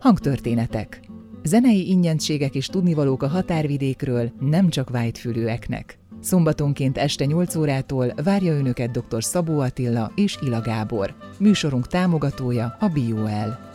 Hangtörténetek. Zenei ingyenségek és tudnivalók a határvidékről, nem csak vájtfülűeknek. Szombatonként este 8 órától várja önöket dr. Szabó Attila és Ila Gábor. Műsorunk támogatója a BioL.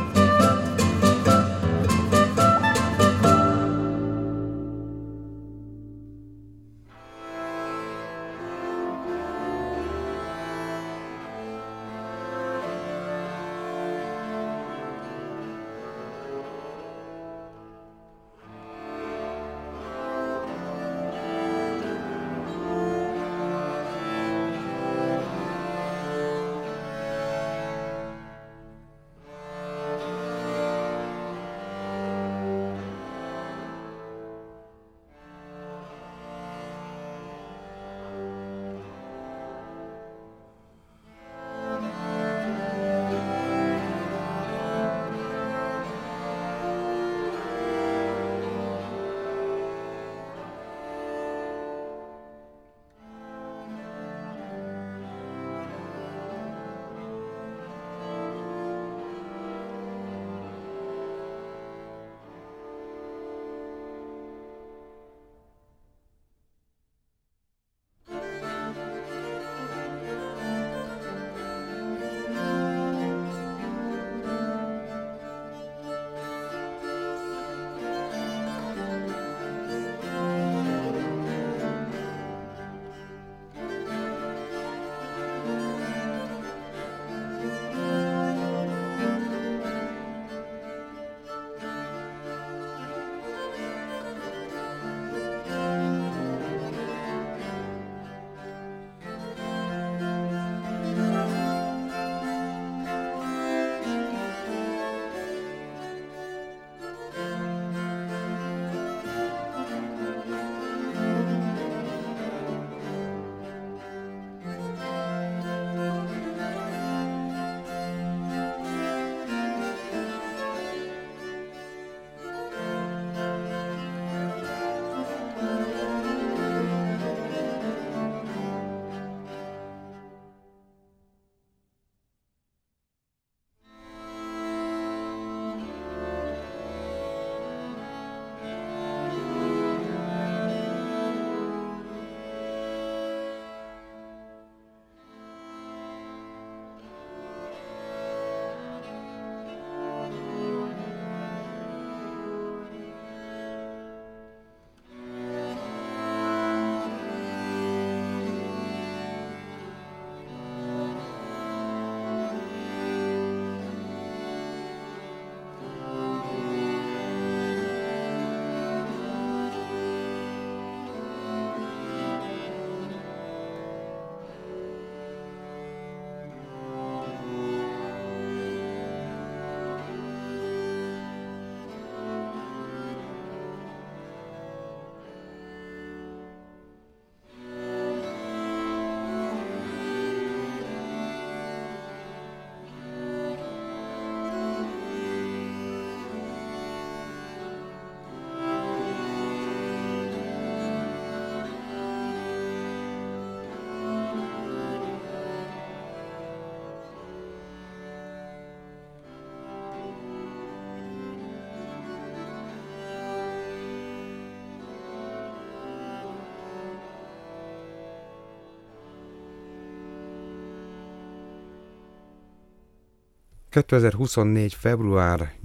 ...2024. február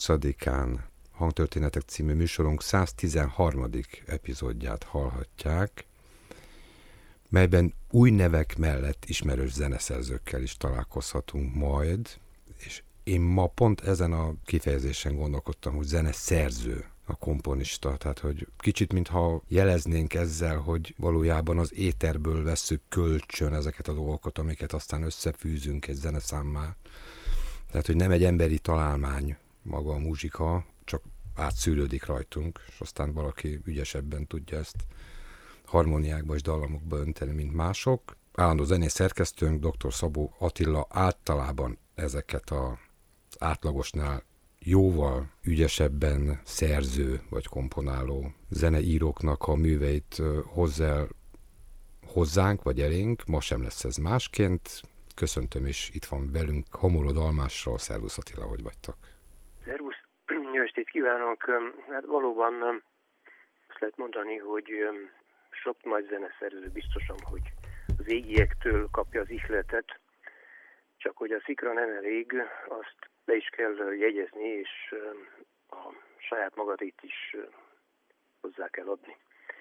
8-án Hangtörténetek című műsorunk 113. epizódját hallhatják, melyben új nevek mellett ismerős zeneszerzőkkel is találkozhatunk majd, és én ma pont ezen a kifejezésen gondolkodtam, hogy zeneszerző a komponista, tehát hogy kicsit mintha jeleznénk ezzel, hogy valójában az éterből vesszük kölcsön ezeket a dolgokat, amiket aztán összefűzünk egy zeneszámmá. Tehát, hogy nem egy emberi találmány maga a muzsika, csak átszűrődik rajtunk, és aztán valaki ügyesebben tudja ezt harmóniákba és dallamokba önteni, mint mások. Állandó zenész szerkesztőnk, dr. Szabó Attila általában ezeket az átlagosnál jóval ügyesebben szerző vagy komponáló zeneíróknak a műveit hozza hozzánk vagy elénk. Ma sem lesz ez másként. Köszöntöm, és itt van velünk Homorod Almásról. Szervusz Attila, hogy vagytok? Szervusz, estét kívánok! Hát valóban azt lehet mondani, hogy sok nagy zeneszerző biztosan, hogy az égiektől kapja az ihletet, csak hogy a szikra nem elég, azt le is kell jegyezni, és a saját magadét is hozzá kell adni.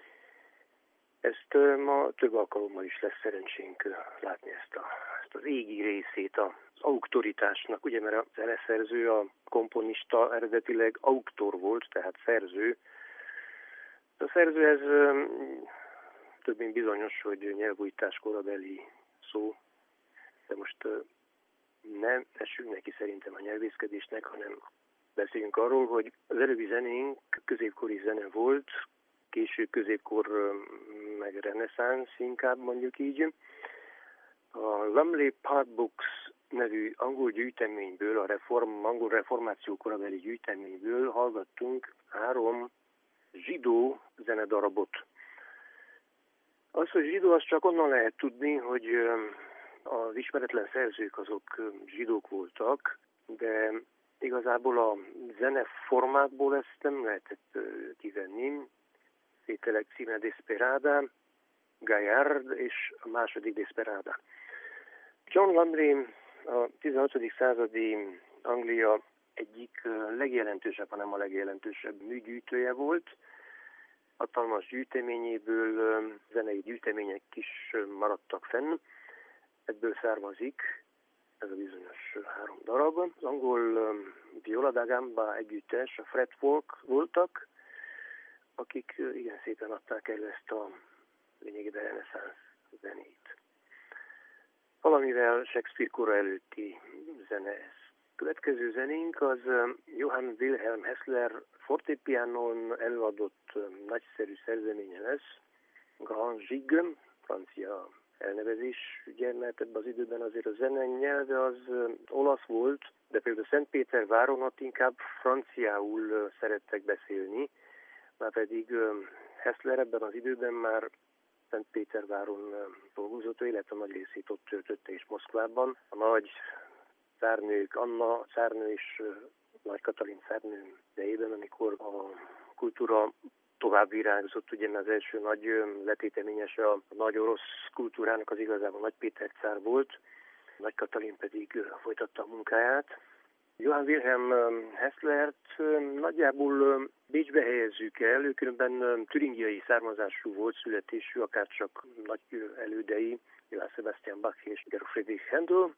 Ezt ma több alkalommal is lesz szerencsénk látni ezt az égi részét az auktoritásnak, ugye, mert a zeneszerző, a komponista eredetileg auktor volt, tehát szerző. A szerző ez több mint bizonyos, hogy nyelvújítás korabeli szó, de most nem essünk neki szerintem a nyelvészkedésnek, hanem beszéljünk arról, hogy az előbbi zenénk középkori zene volt, késő középkor meg reneszánsz inkább mondjuk így. A Lumley Park Books nevű angol gyűjteményből, angol reformáció korabeli gyűjteményből hallgattunk 3 zsidó zenedarabot. Az, hogy zsidó, azt csak onnan lehet tudni, hogy az ismeretlen szerzők azok zsidók voltak, de igazából a zeneformákból ezt nem lehetett kivenni. Tételek címe Desperada, Gaillard és a második Desperada. John Lumley a 16. századi Anglia egyik legjelentősebb, hanem a legjelentősebb műgyűjtője volt. Hatalmas gyűjteményéből zenei gyűjtemények is maradtak fenn. Ebből származik ez a bizonyos 3 darab. Az angol Viola da Gamba együttes, a Fretwork voltak, akik igen szépen adták elő ezt a lényegében reneszánsz zenét. Valamivel Shakespeare kora előtti zene ez. Következő zenénk az Johann Wilhelm Hessler fortepianon előadott nagyszerű szerzeménye lesz. Grand Gigue, francia elnevezés, ugye, mert ebben az időben azért a zene nyelve az olasz volt, de például Szentpéterváron ott inkább franciául szerettek beszélni, már pedig Hessler ebben az időben már Szentpéterváron dolgozott, illetve a nagy részét ott töltötte és Moszkvában. A nagy cárnők, Anna cárnő és Nagy Katalin cárnő idejében, amikor a kultúra tovább virágzott, ugye az első nagy letéteményese a nagy orosz kultúrának az igazából Nagy Péter cár volt, Nagy Katalin pedig folytatta a munkáját. Johann Wilhelm Hesslert nagyjából Bécsbe helyezzük el, ő különben türingiai származású volt, születésű, akárcsak nagy elődei, Johann Sebastian Bach és Georg Friedrich Händel.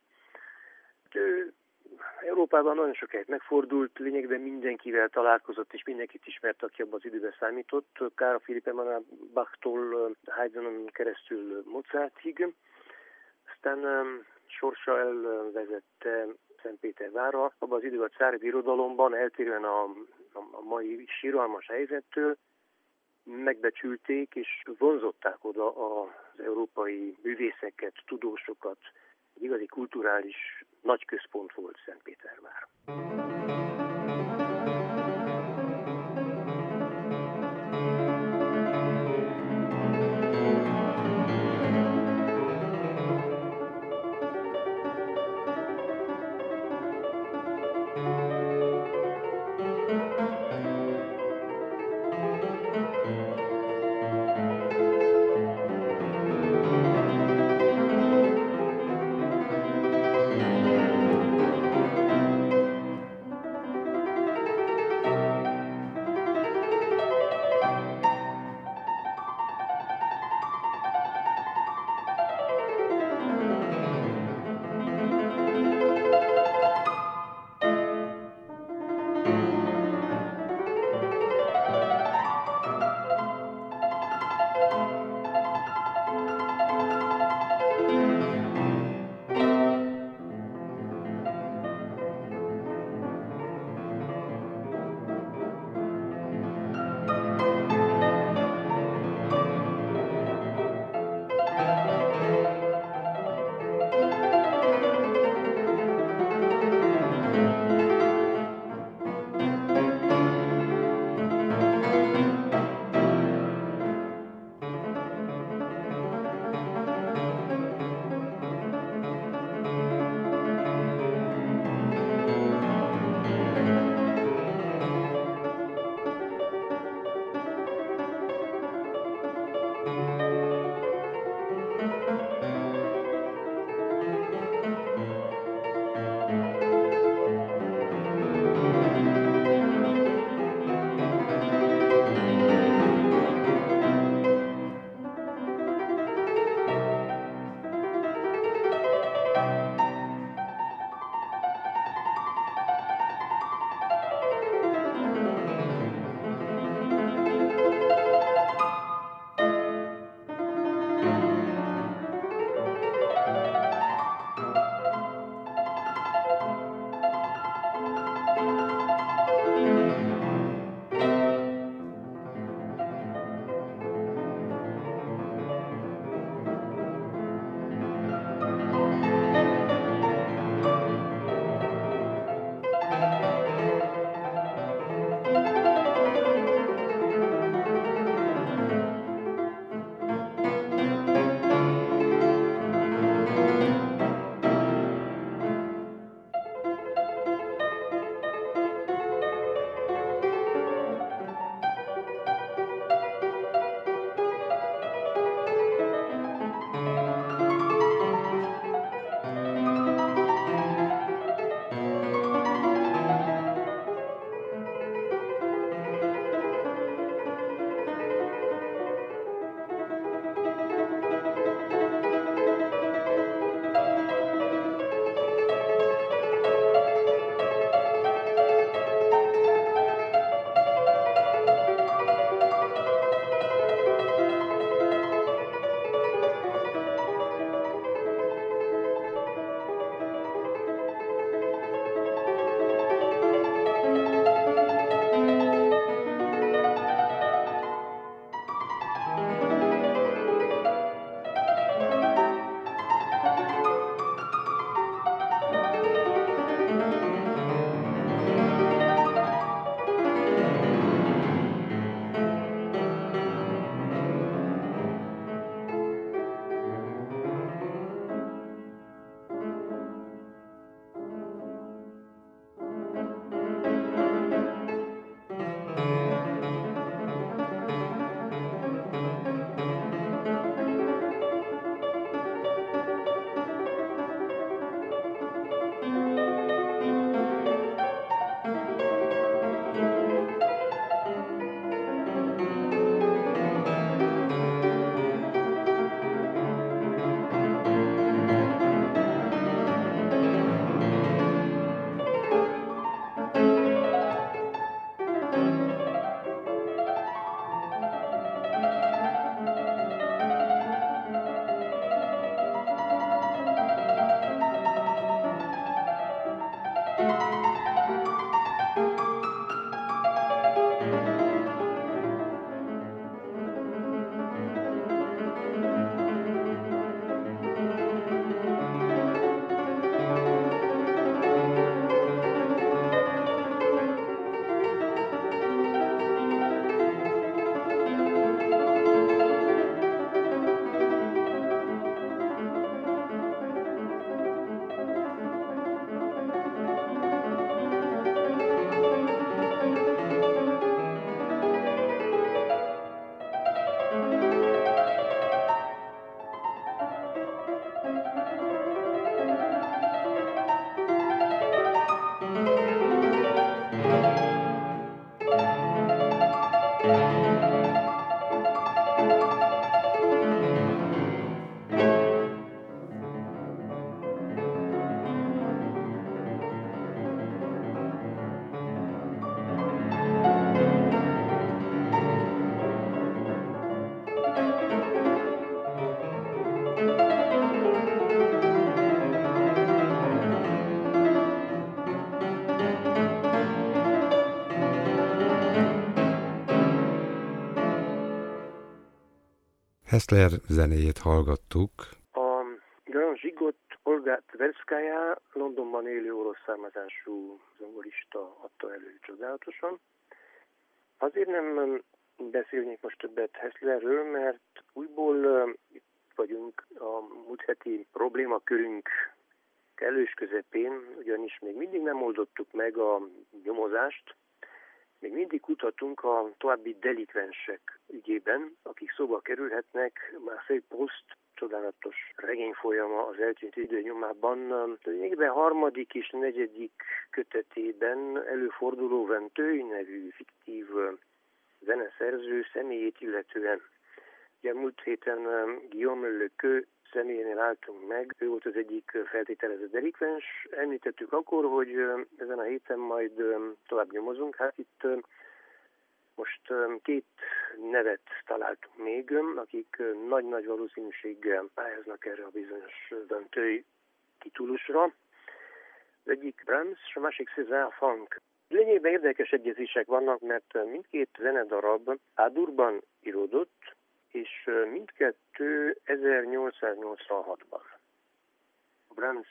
Ő Európában nagyon sokáig megfordult, lényegben mindenkivel találkozott, és mindenkit ismert, aki abban az időben számított. Carl Philipp Emanuel Bachtól Haydnen keresztül Mozartig. Aztán sorsa elvezette Szentpétervárra. Abban az időben a cári birodalomban, eltérően a mai síralmas helyzettől, megbecsülték és vonzották oda az európai művészeket, tudósokat. Egy igazi kulturális nagy központ volt Szentpétervár. Hässler zenéjét hallgattuk. A Jan Zsigot Olga Tverskaja, Londonban élő orosz származású zongorista adta elő csodálatosan. Azért nem beszélnék most többet Hässlerről, mert újból itt vagyunk a múlt heti problémakörünk kellős közepén, ugyanis még mindig nem oldottuk meg a nyomozást, még mindig kutatunk a további delikvensek ügyében, akik szóba kerülhetnek. Marcel Proust csodálatos regényfolyama az eltűnt idő nyomában. Lényegében harmadik és negyedik kötetében előforduló Venteuil nevű fiktív zeneszerző személyét illetően. Ugye múlt héten Guillaume Lequeux személyénél álltunk meg, ő volt az egyik feltételezett delikvens. Említettük akkor, hogy ezen a héten majd tovább nyomozunk. Hát itt most két nevet találtunk még, akik nagy-nagy valószínűséggel pályáznak erre a bizonyos Venteuil titulusra. Az egyik Brahms, a másik César Franck. Lényegében érdekes egyezések vannak, mert mindkét zenedarab A-durban íródott, és mindkettő 1886-ban. A Brahms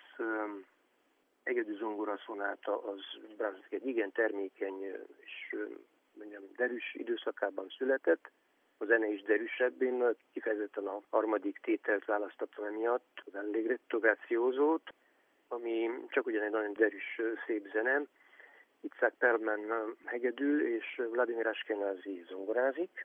egedű zongoraszonáta az Brahms egy igen termékeny és derűs időszakában született. A zene is derűsebb, én kifejezetten a harmadik tételt választottam emiatt, az Allegretto Grazioso-t, ami csak ugyan egy nagyon derűs, szép zene. Itzhak Perlman hegedül, és Vladimir Ashkenazi zongorázik.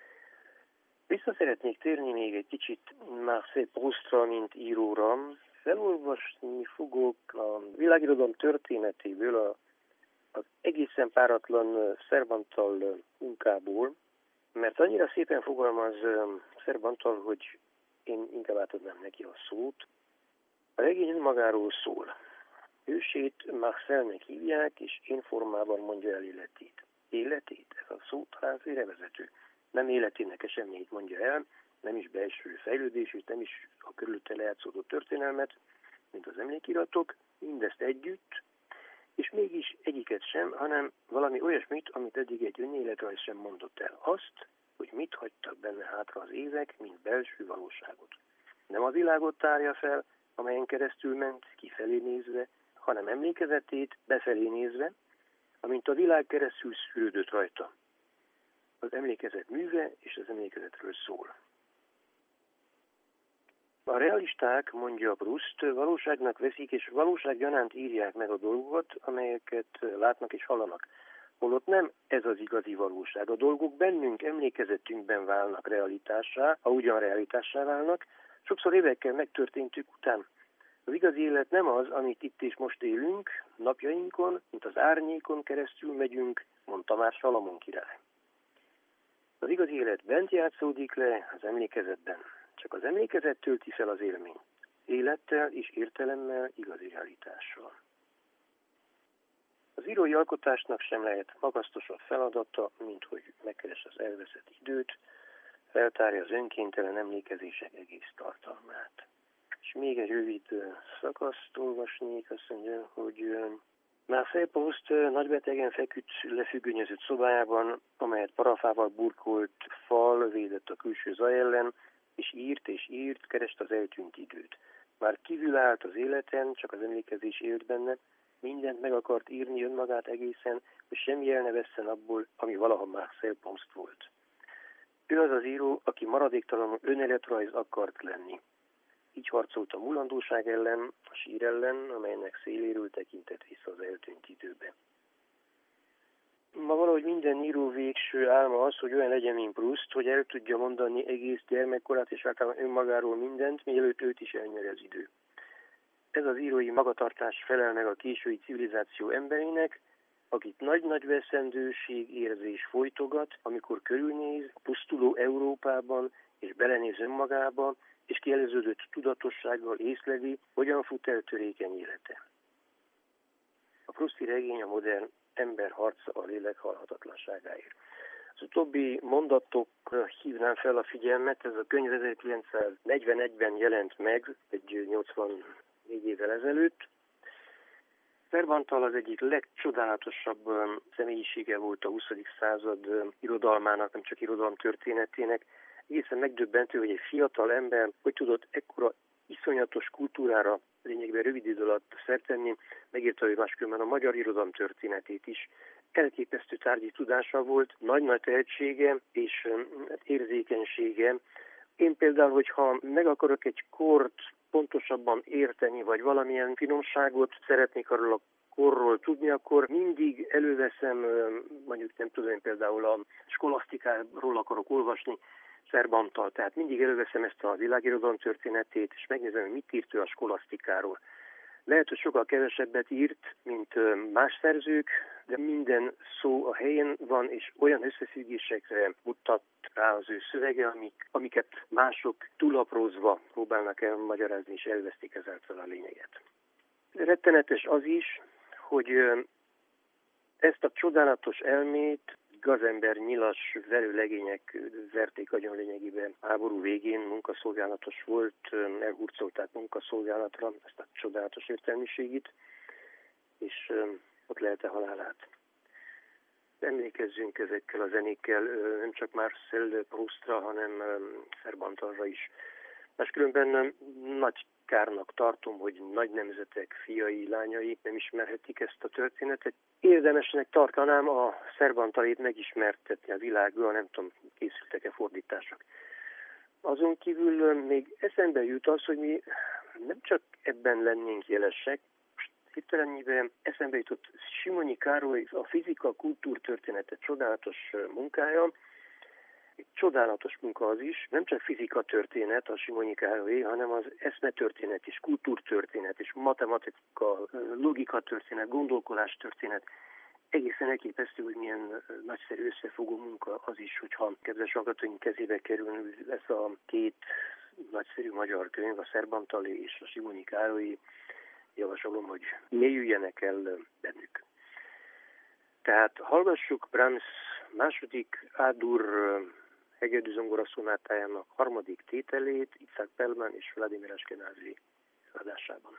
Vissza szeretnék térni még egy kicsit Marcel Proustra, mint íróra. Felolvasni fogok a világirodalom történetéből az egészen páratlan Szerbantal munkából, mert annyira szépen fogalmaz Szerbantal, hogy én inkább átadnám neki a szót. A regény magáról szól. Ősét Marcelnek hívják, és én formában mondja el életét. Életét? Ez a szó talán félrevezető. Nem életének eseményét mondja el, nem is belső fejlődését, nem is a körülötte lejátszódó történelmet, mint az emlékiratok, mindezt együtt, és mégis egyiket sem, hanem valami olyasmit, amit eddig egy önéletrajz sem mondott el. Azt, hogy mit hagytak benne hátra az évek, mint belső valóságot. Nem a világot tárja fel, amelyen keresztül ment, kifelé nézve, hanem emlékezetét befelé nézve, amint a világ keresztül szűrődött rajta. Az emlékezet műve és az emlékezetről szól. A realisták, mondja Proust, valóságnak veszik és valósággyanánt írják meg a dolgokat, amelyeket látnak és hallanak. Holott nem ez az igazi valóság. A dolgok bennünk, emlékezetünkben válnak realitássá, ha ugyan realitássá válnak, sokszor évekkel megtörténtük után. Az igazi élet nem az, amit itt és most élünk, napjainkon, mint az árnyékon keresztül megyünk, mondta már Salamon király. Az igazi élet bent játszódik le az emlékezetben. Csak az emlékezet tölti fel az élményt. Élettel és értelemmel, igazi realitással. Az írói alkotásnak sem lehet magasztosabb feladata, mint hogy megkeresse az elveszett időt, feltárja az önkéntelen emlékezések egész tartalmát. És még egy rövid szakaszt olvasnék, azt mondja, hogy Marcel Proust nagybetegen feküdt lefüggönyözött szobájában, amelyet parafával burkolt fal védett a külső zaj ellen, és írt, kereste az eltűnt időt. Már kívül állt az életen, csak az emlékezés élt benne, mindent meg akart írni önmagát egészen, hogy semmi el ne vesszen abból, ami valaha Marcel Proust volt. Ő az az író, aki maradéktalanul önéletrajz akart lenni. Így harcolt a mulandóság ellen, a sír ellen, amelynek széléről tekintett vissza az eltűnt időbe. Ma valahogy minden író végső álma az, hogy olyan legyen, mint Proust, hogy el tudja mondani egész gyermekkorát és általában önmagáról mindent, mielőtt őt is elnyeri az idő. Ez az írói magatartás felel meg a késői civilizáció emberének, akit nagy-nagy veszendőség érzés folytogat, amikor körülnéz a pusztuló Európában és belenéz önmagába, és kieleződött tudatossággal észleli, hogyan fut el törékeny élete. A prousti regény a modern ember harca a lélek halhatatlanságáért. Az utóbbi mondatokra hívnám fel a figyelmet, ez a könyv 1941-ben jelent meg, egy 84 évvel ezelőtt. Cervantal az egyik legcsodálatosabb személyisége volt a 20. század irodalmának, nem csak irodalom történetének. egészen megdöbbentő, hogy egy fiatal ember hogy tudott ekkora iszonyatos kultúrára lényegben rövid idő alatt szert tenni, megírta ő máskülönben a magyar irodalom történetét is. Elképesztő tárgyi tudása volt, nagy-nagy tehetsége és érzékenysége. Én például, hogyha meg akarok egy kort pontosabban érteni, vagy valamilyen finomságot szeretnék arról a korról tudni, akkor mindig előveszem, mondjuk nem tudom, én például a skolasztikáról akarok olvasni, Szerbantal, tehát mindig előveszem ezt a világirodalom történetét, és megnézem, hogy mit írt ő a skolasztikáról. Lehet, hogy sokkal kevesebbet írt, mint más szerzők, de minden szó a helyén van, és olyan összefüggésekre mutat rá az ő szövege, amiket mások túlaprózva próbálnak elmagyarázni, és elvesztik ezáltal a lényeget. Rettenetes az is, hogy ezt a csodálatos elmét gazember nyilas verőlegények verték agyon lényegében háború végén, munkaszolgálatos volt, elhurcolták munkaszolgálatra ezt a csodálatos értelmiségit, és ott lelte halálát. Emlékezzünk ezekkel a zenékkel nem csak Marcel Proustra, hanem Cervantalra is. Máskülönben nagy kárnak tartom, hogy nagy nemzetek fiai, lányai nem ismerhetik ezt a történetet. Érdemesnek tartanám a Cervantalét megismertetni a világgal, nem tudom, készültek-e fordítások. Azon kívül még eszembe jut az, hogy mi nem csak ebben lennénk jelesek, hirtelennyire eszembe jutott Simonyi Károly, a fizika kultúrtörténete csodálatos munkája. Egy csodálatos munka az is, nem csak fizika történet a Simonyi Károlyé, hanem az eszmetörténet és kultúrtörténet és matematika, logika történet, gondolkodás történet. Egészen elképesztő, hogy milyen nagyszerű összefogó munka az is, hogyha kedves hallgatóink kezébe kerül ez a két nagyszerű magyar könyv, a Szerbantalé és a Simonyi Károlyé. Javasolom, hogy mélyüljenek el bennük. Tehát hallgassuk Brahms második A-dur hegedű zongora szonátájának harmadik tételét Itzhak Perlman és Vladimir Ashkenazi adásában.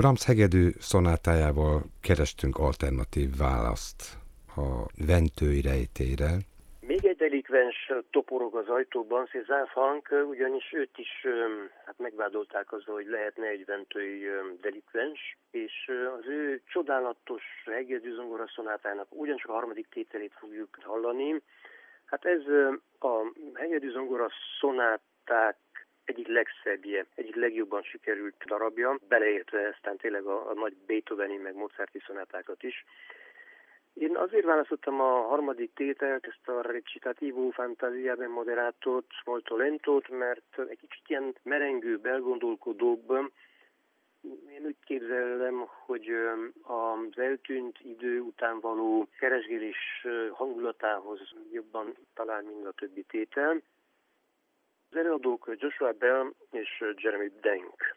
Brahms hegedű szonátájával kerestünk alternatív választ a Ventői rejtélyre. Még egy delikvens toporog az ajtóban, Cézanne Franck, ugyanis őt is megvádolták azzal, hogy lehetne egy ventői delikvens, és az ő csodálatos hegedű zongora szonátának ugyancsak a harmadik tételét fogjuk hallani. Hát ez a hegedű zongora szonáták egyik legszebbje, egyik legjobban sikerült darabja, beleértve aztán tényleg a nagy Beethoveni meg Mozarti szonátákat is. Én azért választottam a harmadik tételt, ezt a recitativo fantasia ben moderatot, molto lentot, mert egy kicsit ilyen merengőbb, elgondolkodóbb. Én úgy képzelem, hogy az eltűnt idő után való keresgélés hangulatához jobban talál, mint a többi tétel. Az előadók Joshua Bell és Jeremy Denk.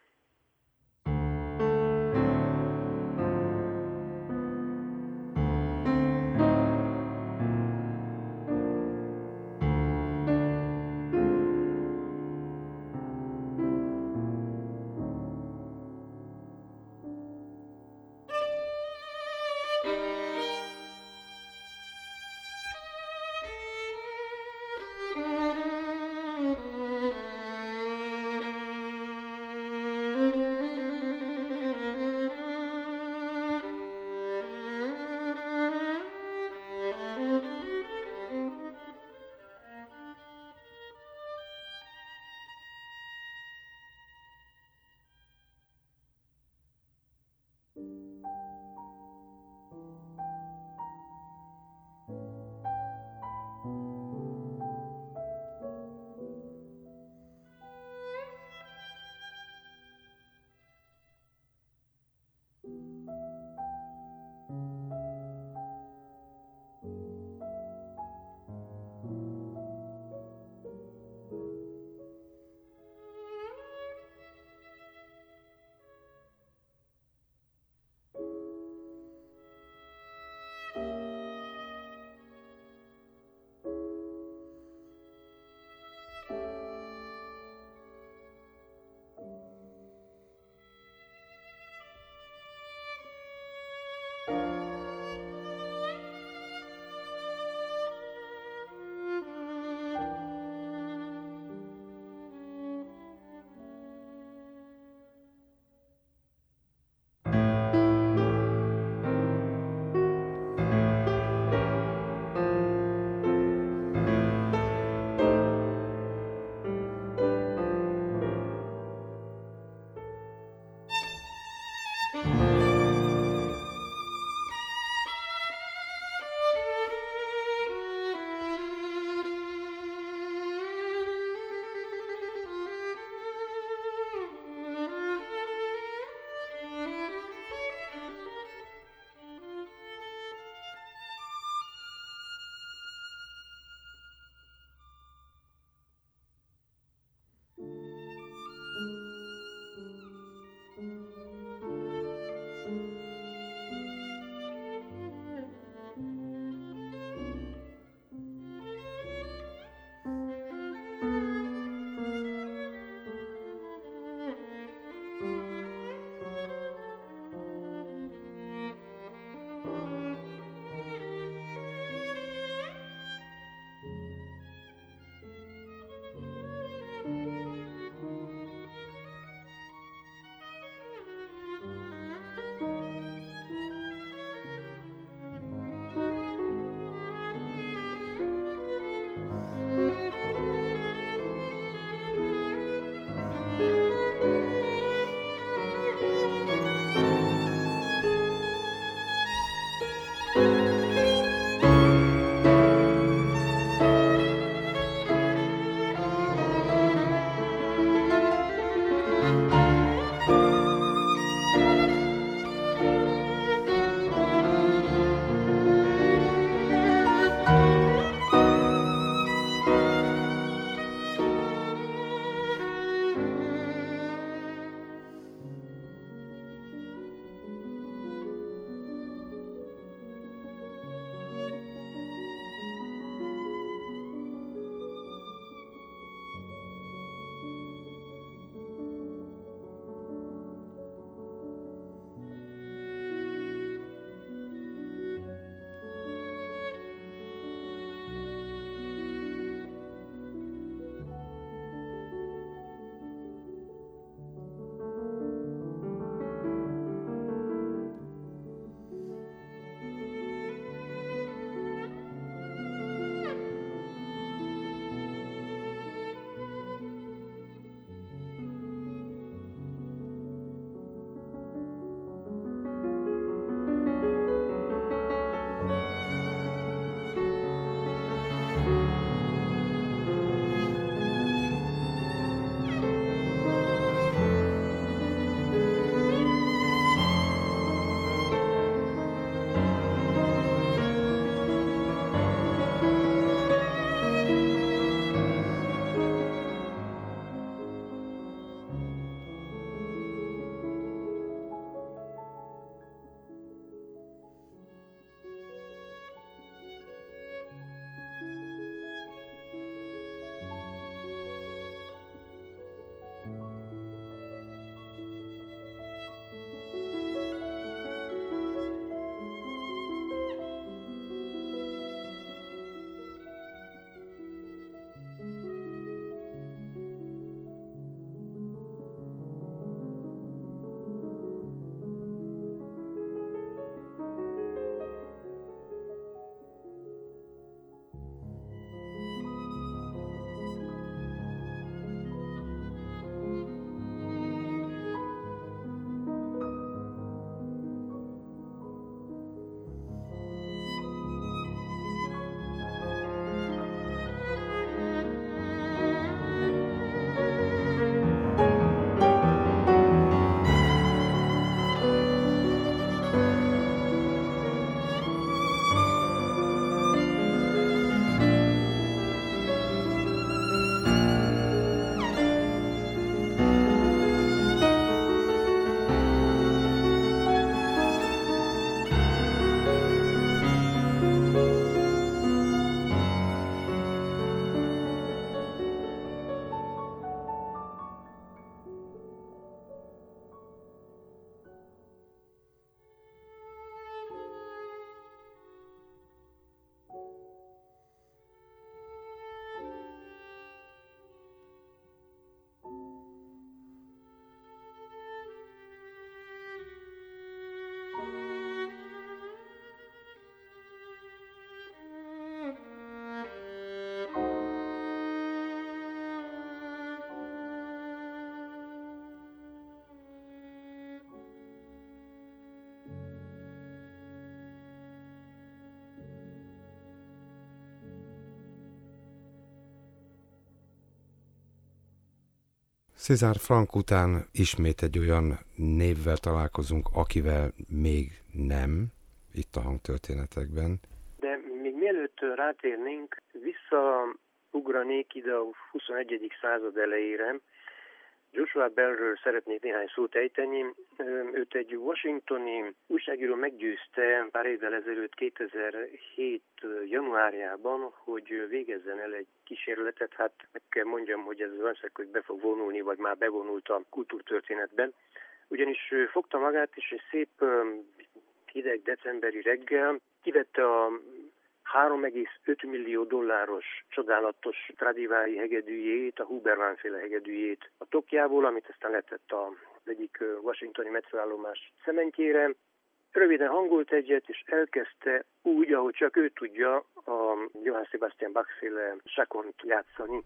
César Franck után ismét egy olyan névvel találkozunk, akivel még nem, itt a hangtörténetekben. De még mielőtt rátérnénk, visszaugranék ide a 21. század elejére. Joshua Bellről szeretnék néhány szót ejteni. Őt egy washingtoni újságíró meggyőzte pár évvel ezelőtt, 2007. januárjában, hogy végezzen el egy kísérletet. Hát meg kell mondjam, hogy ez valószínűleg, hogy be fog vonulni, vagy már bevonult a kultúrtörténetben. Ugyanis fogta magát, és egy szép hideg decemberi reggel kivette a $3,5 millió csodálatos Stradivari hegedűjét, a Huber-Van-féle hegedűjét a tokjából, amit aztán letett az egyik washingtoni metróállomás szementjére. Röviden hangolt egyet, és elkezdte úgy, ahogy csak ő tudja, a Johann Sebastian Bach-féle sakont játszani.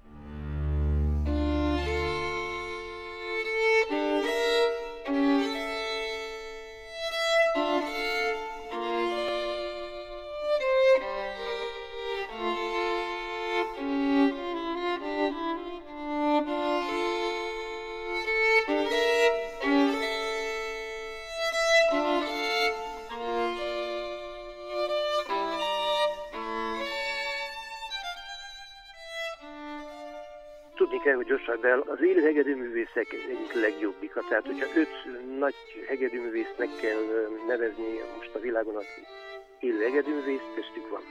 Tudni kell, hogy Joshua Bell az élő hegedűművészek egyik legjobbika. Tehát, hogyha 5 nagy hegedűművészt meg kell nevezni most a világon, aki élő hegedűművész, köztük van.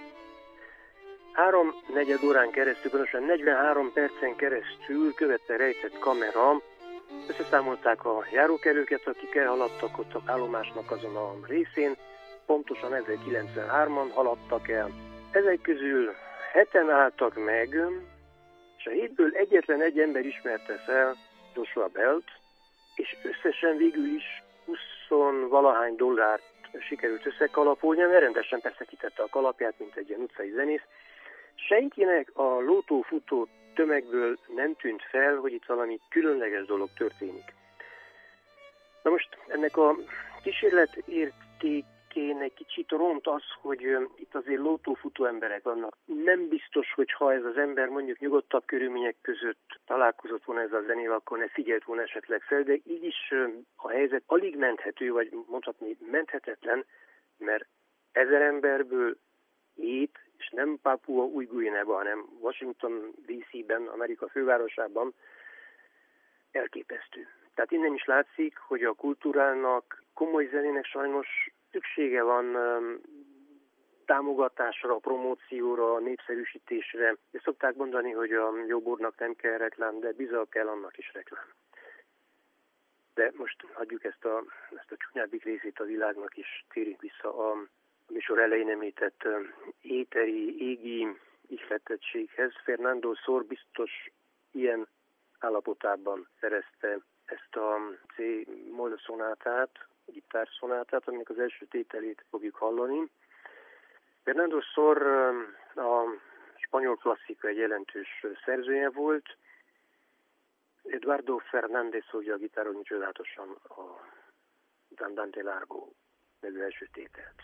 3-4 órán keresztül, pontosan 43 percen keresztül követve rejtett kamera, összeszámolták a járókelőket, akik elhaladtak ott a állomásnak azon a részén, pontosan 1093-an haladtak el. Ezek közül 7-en álltak meg, és a 7-ből egyetlen egy ember ismerte fel Joshua Bellt, és összesen végül is 20-valahány dollárt sikerült összekalapolni, mert rendesen persze kitette a kalapját, mint egy ilyen utcai zenész. Senkinek a lótó-futó tömegből nem tűnt fel, hogy itt valami különleges dolog történik. Na most ennek a kísérlet értékének kicsit ront az, hogy itt azért lótó-futó emberek vannak. Nem biztos, hogy ha ez az ember mondjuk nyugodtabb körülmények között találkozott volna ez a zenével, akkor ne figyelt volna esetleg fel, de így is a helyzet alig menthető, vagy mondhatni menthetetlen, mert 1000 emberből 7, és nem Papua Új-Guineában, hanem Washington DC-ben, Amerika fővárosában elképesztő. Tehát innen is látszik, hogy a kultúrának, komoly zenének sajnos szüksége van támogatásra, promócióra, népszerűsítésre. És szokták mondani, hogy a jóbornak nem kell reklám, de bizony kell annak is reklám. De most hagyjuk ezt a csúnyábbik részét a világnak, és térjünk vissza a műsor elején említett éteri, égi ihletettséghez. Fernando Sor biztos ilyen állapotában szerezte ezt a C-moll szonátát, gitárszonátát, aminek az első tételét fogjuk hallani. Fernando Sor a spanyol klasszika egy jelentős szerzője volt. Eduardo Fernández fogja a gitáron csodálatosan a Andante Largo nevű első tételt.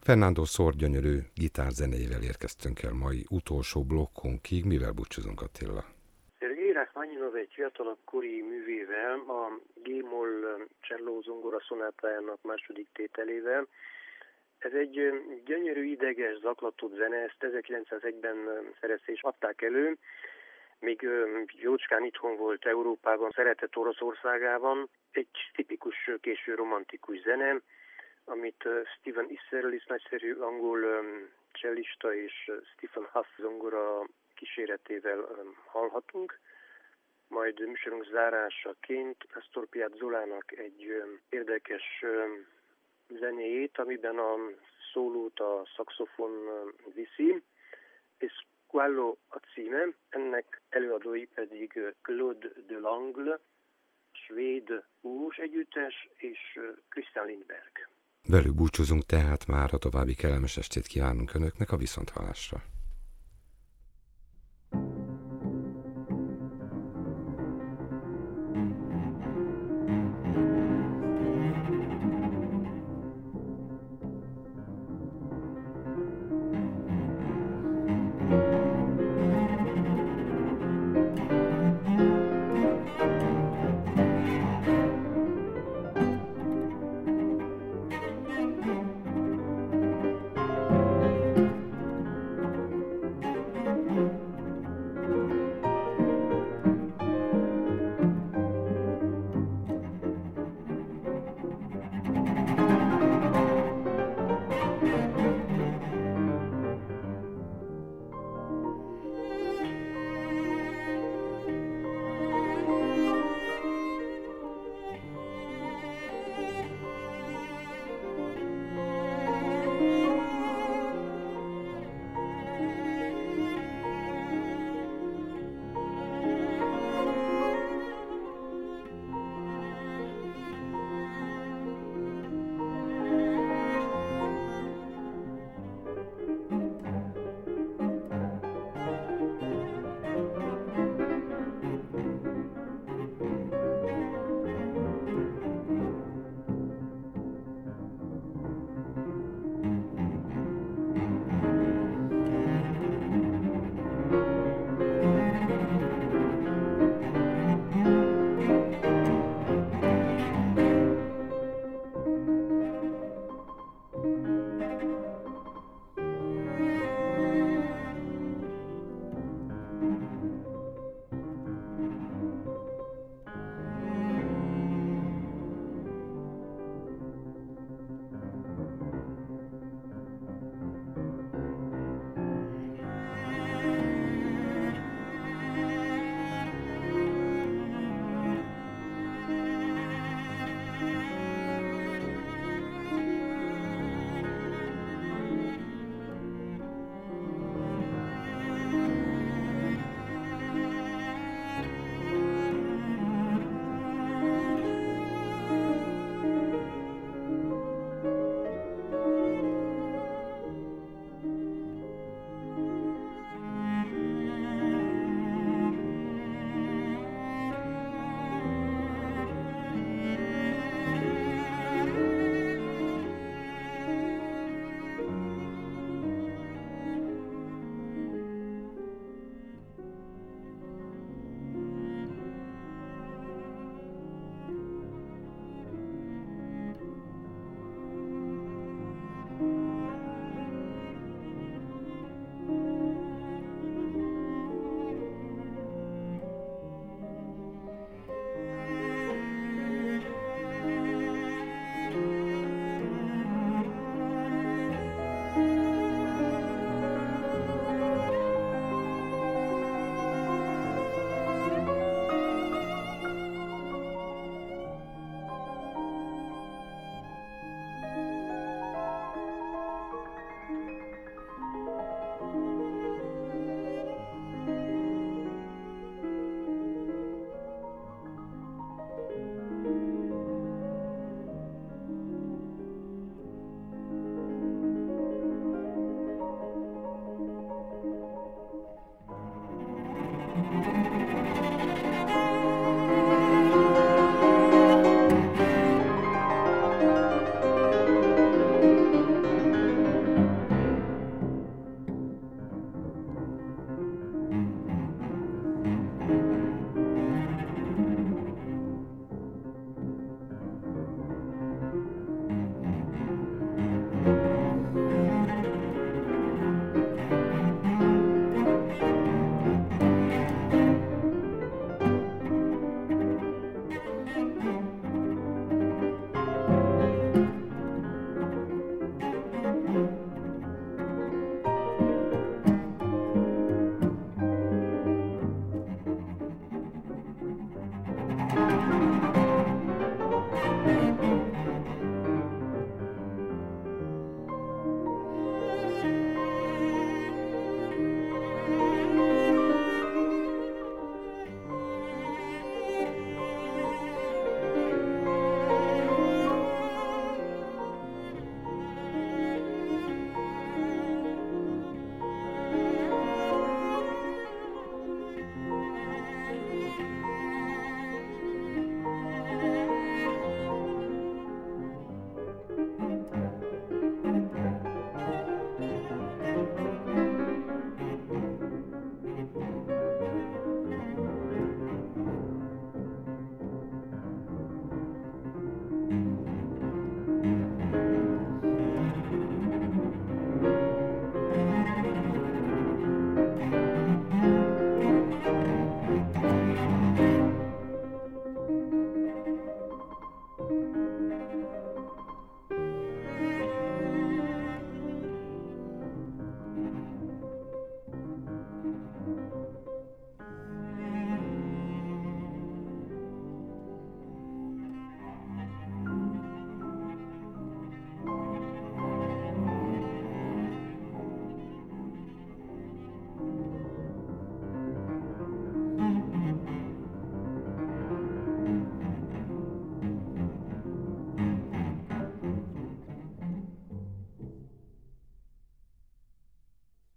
Fernando Sor gyönyörű gitárzenéjével érkeztünk el mai utolsó blokkunkig. Mivel búcsúzunk, Attila? Szergej Rachmaninov egy fiatalabb kori művével, a G-moll cselló zongora szonátájának második tételével. Ez egy gyönyörű, ideges, zaklatott zene, ezt 1901-ben szerezték és adták elő. Még jócskán itthon volt Európában, szeretett Oroszországában. Egy tipikus késő romantikus zene, amit Stephen Isserlis nagyszerű angol csellista és Stephen Huff zongora kíséretével hallhatunk. Majd műsorunk zárásaként Astor Piazzolának egy érdekes zenéjét, amiben a szólót a szaxofon viszi, és Quello a címe, ennek előadói pedig Claude Delangle, svéd blues együttes és Christian Lindberg. Velük búcsúzunk tehát már, a további kellemes estét kívánunk Önöknek, a viszonthallásra.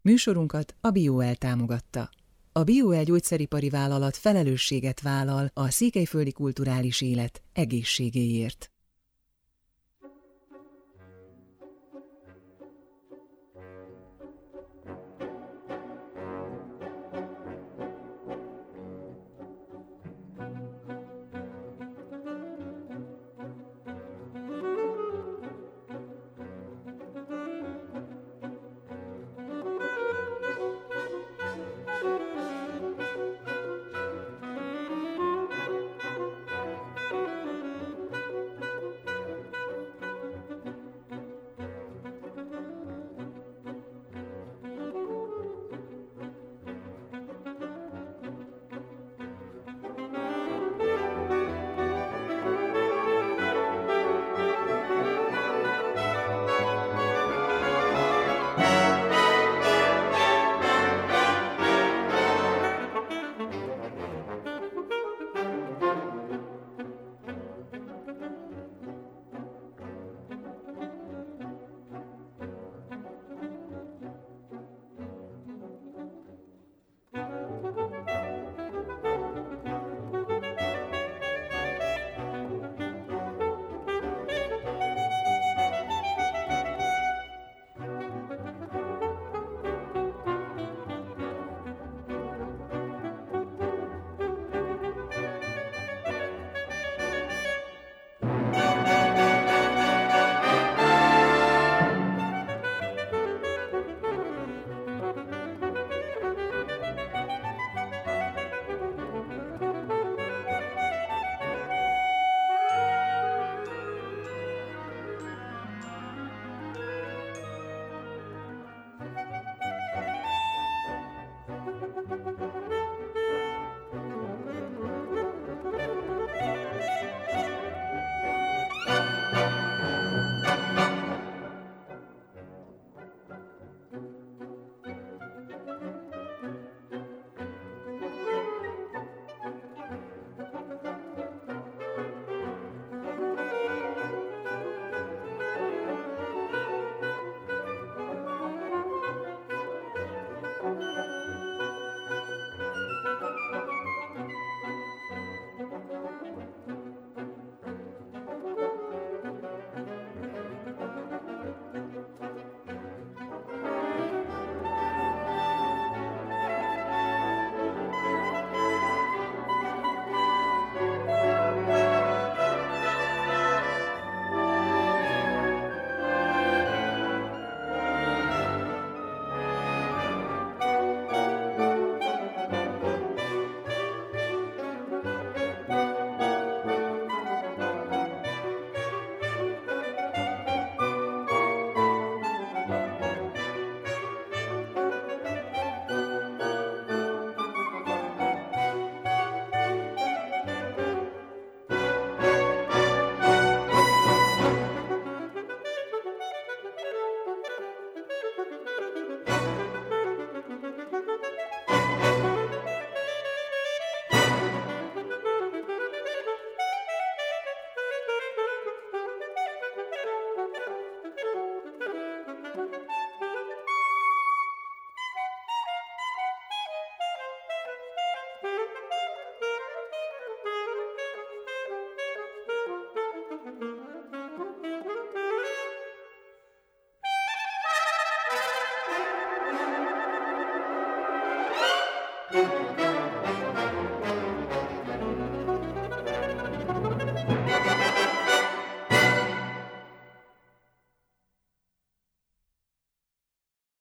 Műsorunkat a BioL támogatta. A BioL gyógyszeripari vállalat felelősséget vállal a székelyföldi kulturális élet egészségéért.